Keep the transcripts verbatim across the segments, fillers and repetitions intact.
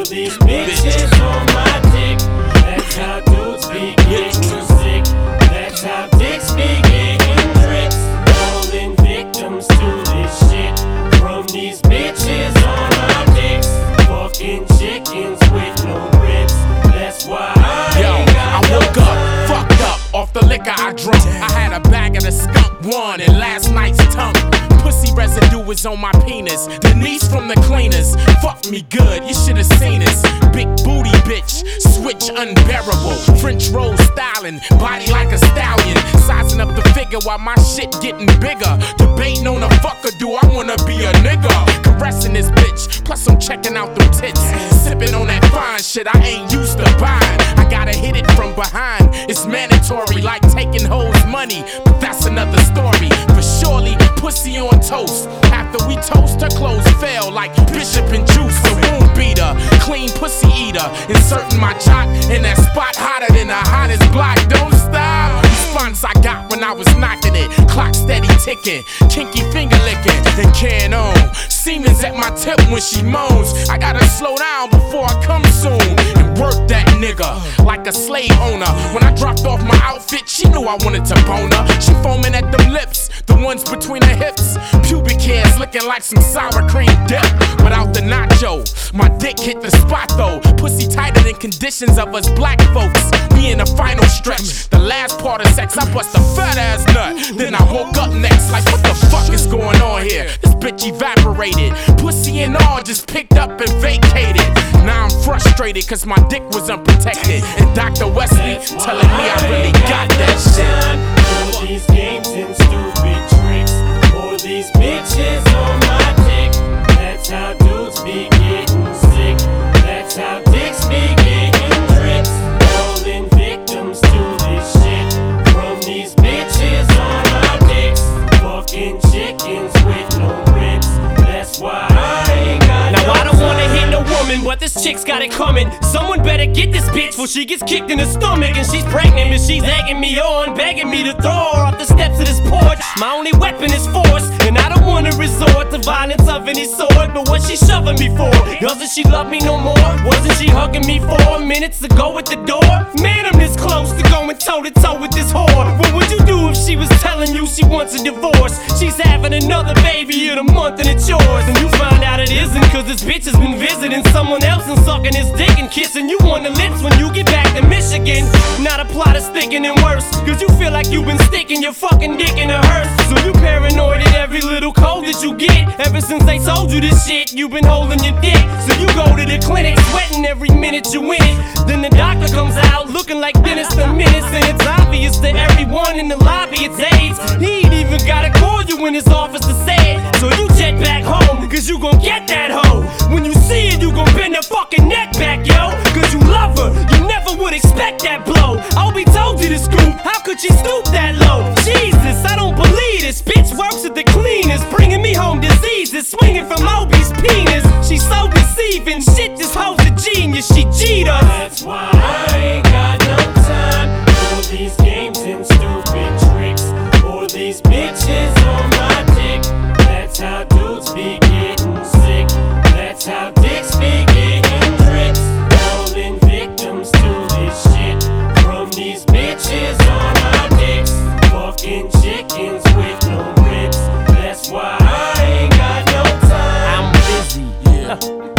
these bitches on my dick. That's how dudes be getting sick. That's how dicks be getting tricks. Falling victims to this shit from these bitches on our dicks. Fucking chickens with no ribs. That's why I Yo, ain't got I woke no up, time. fucked up off the liquor I drunk. I had a bag of the skunk one and last night's tongue. Pussy residue was on my penis. Denise from the cleaners, fuck me good, you should've seen us. Big booty bitch, switch unbearable. French roll styling, body like a stallion. Sizing up the figure while my shit getting bigger. Debating on a fucker, do I wanna be a nigga? Caressing this bitch, plus I'm checking out them tits. Sipping on that fine shit I ain't used to buying. I gotta hit it from behind, it's mandatory like taking hoes money. But that's another story, for surely pussy on toast. After we toast, her clothes fell like Bishop and Juice. A wound beater, clean pussy eater. Inserting my jock in that spot hotter than the hottest block. Don't stop. Response I got when I was knocking it. Clock steady ticking, kinky finger licking, and can on. Semen's at my tip when she moans. I gotta slow down before I come soon and work that nigga like a slave owner. When I dropped off my outfit, she knew I wanted to bone her. She foaming at them lips, the ones between her hips. Pubic hairs looking like some sour cream dip without the nacho. My dick hit the spot though. Pussy tighter than conditions of us black folks. We in the final stretch. The last part of sex, I bust a fat ass nut. Then I woke up next like, what the fuck is going on here? This bitch evaporated. Pussy and all just picked up and vacated. Now I'm frustrated cause my dick was unprotected. And Doctor Wesley telling me I really got that shit. For these games and stupid tricks. For these bitches on my dick. That's how dudes be getting sick. That's how dicks be getting tricks. Falling victims to this shit from these bitches on my dicks. Fucking chickens with no ribs. That's why I ain't got Now no I don't wanna time. hit no woman, but this chick's got it coming. Someone better get this bitch before she gets kicked in the stomach. And she's pregnant and she's egging me on, begging me to throw her off the steps of this porch. My only weapon is force, and I don't wanna resort to violence of any sort. But what's she shoving me for? Doesn't she love me no more? Wasn't she hugging me four minutes ago at the door? Man, I'm this close to going toe to toe with this whore. What would you do if she was telling you she wants a divorce? She's having another baby in a month and it's yours. And you find out it isn't cause this bitch has been visiting someone else and sucking his dick and kissing you on the lips when you get back to Michigan. Now the plot is thinking and worse, cause you feel like you've been sticking your fucking dick in a hearse. So you paranoid at every little cold that you get. Ever since they told you this shit, you've been holding your dick. So you go to the clinic, sweating every minute you in it. Then the doctor comes out looking like Dennis the Menace. And it's obvious to everyone in the lobby it's AIDS. He ain't even gotta call you in his office to say it. So you jet back home, cause you gon' get that hoe. When you see it, you gon' bend her fucking neck back, yo. Cause you love her, you never would expect that blow. Oh, we told you to scoop, how could she stoop that low? Jesus, I don't believe this. Bitch works at the cleaners, bringing me home diseases, swinging from Obi's penis. She's so deceiving, shit, this hoe's a genius, she cheat us. That's why I ain't got no time for these games and stupid tricks. For these bitches on my dick. That's how dudes be getting sick. That's how dicks be getting tricks. Falling victims to this shit from these bitches on my dicks. Fucking chickens with no ribs. That's why I ain't got no time. I'm busy. Yeah.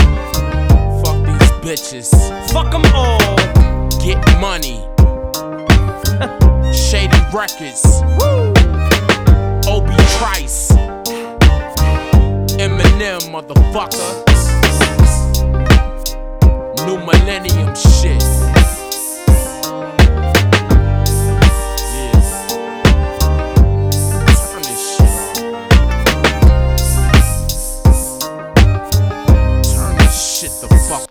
Fuck these bitches. Fuck them all. Get money. Shady Records. Woo. Obi Trice. Eminem, motherfucker. New millennium shit.